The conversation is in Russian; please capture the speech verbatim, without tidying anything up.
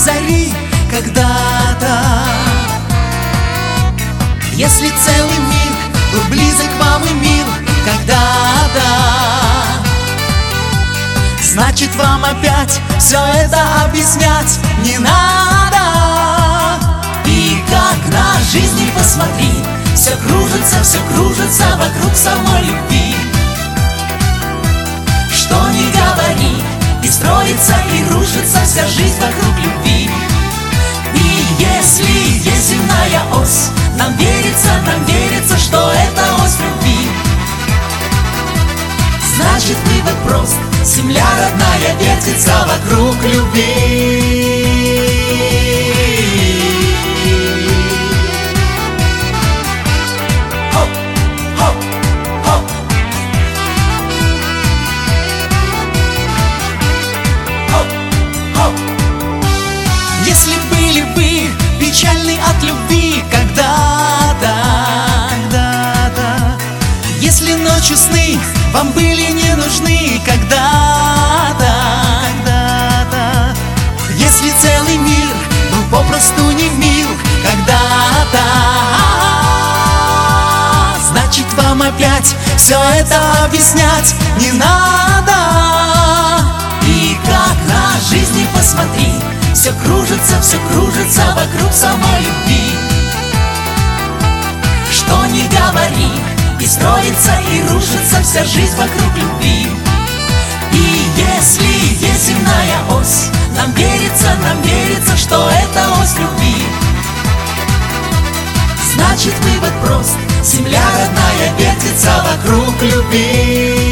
зари когда-то. Если целый мир был близок вам и мил когда-то, значит, вам опять все это объяснять не надо. И как на жизнь посмотри, все кружится, все кружится вокруг самой любви. Что ни говори, и строится, и рушится вся жизнь вокруг любви. И если есть земная ось, нам верится, нам верится, что это ось любви. Значит, вывод прост: земля родная вертится вокруг любви. Хоп, хоп, хоп. Хоп, хоп. Если были бы печальны от любви когда-то, когда-то, если ночью сны вам были не нужны когда-то, когда-то, если целый мир был попросту не мил когда-то, значит, вам опять все это объяснять не надо. И как на жизни посмотри, все кружится, все кружится вокруг самой любви. Что ни говори, и строится, и рушится вся жизнь вокруг любви. И если есть земная ось, нам верится, нам верится, что это ось любви. Значит, вывод прост: земля родная вертится вокруг любви.